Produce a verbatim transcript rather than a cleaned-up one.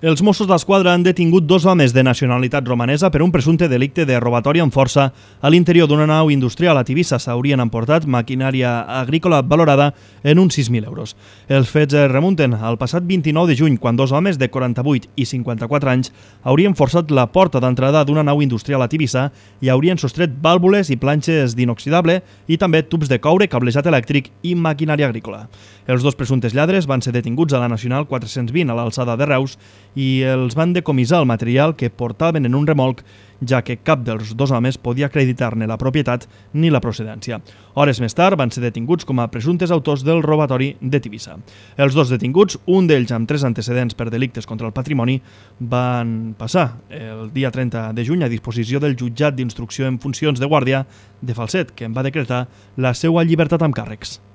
Els Mossos d'Esquadra han detingut dos homes de nacionalitat romanesa per un presumpte delicte de robatori amb força a l'interior d'una nau industrial a Tivissa. S'haurien emportat maquinària agrícola valorada en uns sis mil euros. Els fets es remunten al passat vint-i-nou de juny, quan dos homes de quaranta-vuit i cinquanta-quatre anys haurien forçat la porta d'entrada d'una nau industrial a Tivissa i haurien sostret vàlvules i planxes d'inoxidable i també tubs de coure, cablejat elèctric i maquinària agrícola. Els dos presumptes lladres van ser detinguts a la Nacional quatre-cents vint a l'alçada de Reus i els van decomissar el material que portaven en un remolc, ja que cap dels dos homes podia acreditar-ne la propietat ni la procedència. Hores més tard van ser detinguts com a presumptes autors del robatori de Tivissa. Els dos detinguts, un d'ells amb tres antecedents per delictes contra el patrimoni, van passar el dia trenta de juny a disposició del jutjat d'instrucció en funcions de guàrdia de Falset, que en va decretar la seva llibertat amb càrrecs.